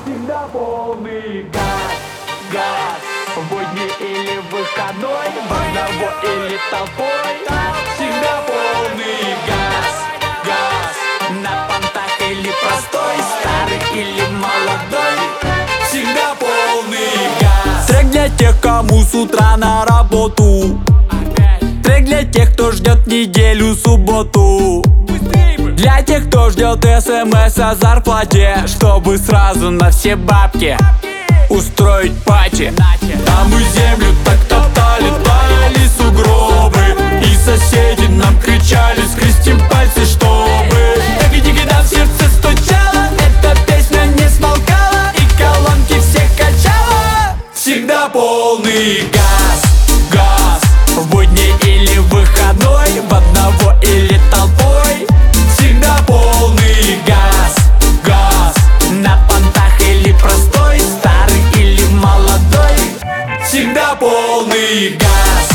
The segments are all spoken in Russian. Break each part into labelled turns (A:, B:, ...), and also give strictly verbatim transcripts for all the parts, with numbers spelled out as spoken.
A: Всегда полный газ, газ. В будни или выходной, в одного или толпой. Всегда полный газ, газ. На понтах или простой, старый или молодой. Всегда полный газ.
B: Трек для тех, кому с утра на работу. Трек для тех, кто ждет неделю, субботу. Для тех, кто ждет смс о зарплате, чтобы сразу на все бабки устроить пати. А мы землю так топтали, таяли сугробы, и соседи нам кричали: скрестим пальцы, чтобы таки-таки-да в сердце стучало. Эта песня не смолкала и колонки все качала.
A: Всегда полный газ,
B: Газ в будни или выходной, в одного или толпой.
A: всегда полный газ,
B: Газ на понтах или простой, старый или молодой.
A: всегда полный газ.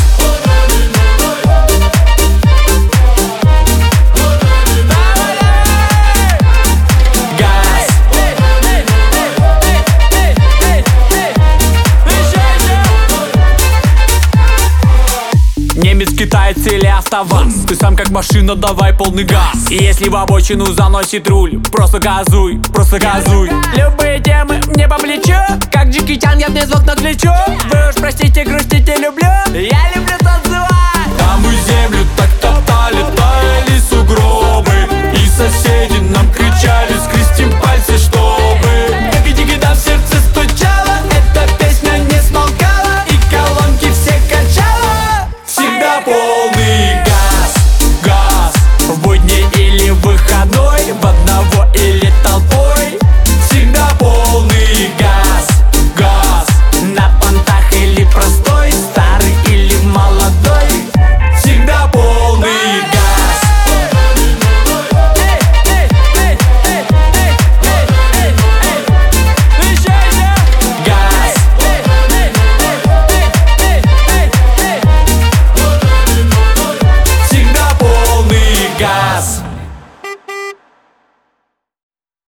B: Газ. Немец, китаец или автоваз, ты сам как машина, давай полный газ. И если в обочину заносит руль, просто газуй, просто газуй. Любые темы мне по плечу, как Джеки Чан, я вне звук на плечо. Вы уж простите, грустите, люблю, я люблю.